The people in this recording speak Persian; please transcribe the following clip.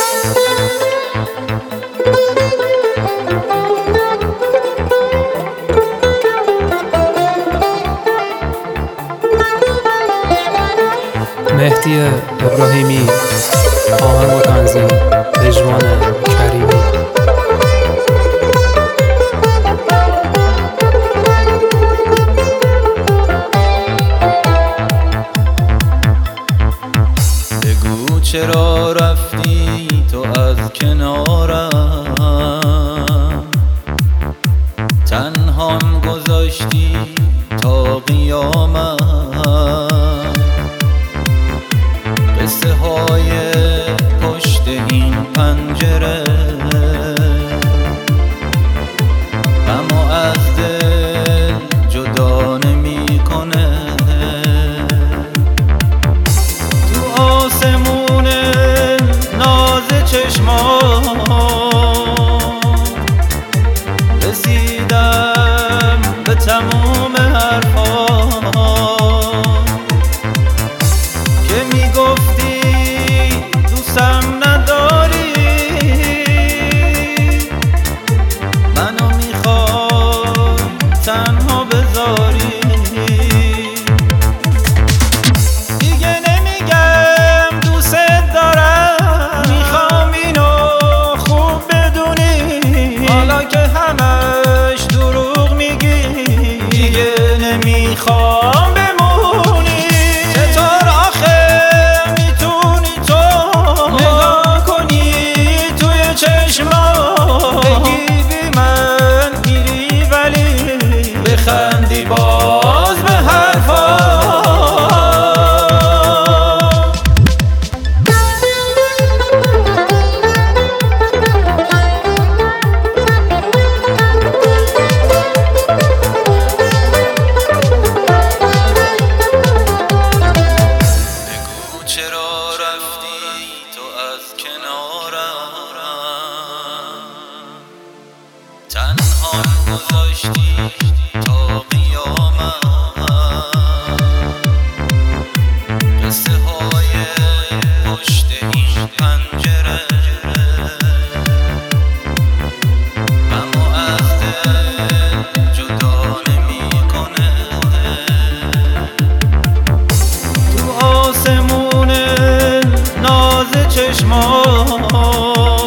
مهدی ابراهیمی، آهنگ و تنظیم رضوان کریمی. بگو چرا رفتی تو از کنارم، تنهام گذاشتی تا قیامت. قصه های پشت این پنجره غمو از دل جدا نمی‌کنه. تو آسمون ناز چشمات رسیدم به تموم حرفات که میگفتی دوستم نداری، منو میخوای تنها بذاری. دیگه نمیگم دوست دارم، میخوام اینو خوب بدونی، حالا که همش دروغ میگی. دیگه نمیخوام بمونی. چطور آخه میتونی تو نگاه کنی توی چشمات، بگی بی من میری ولی بخندی باز به حرفات. چرا رفتی تو از کنارم، تنها گذاشتی تا قیامت. قصه های پشت این پنجره غمو از دل جدا نمی‌کنه. تو آسمون ناز چشمات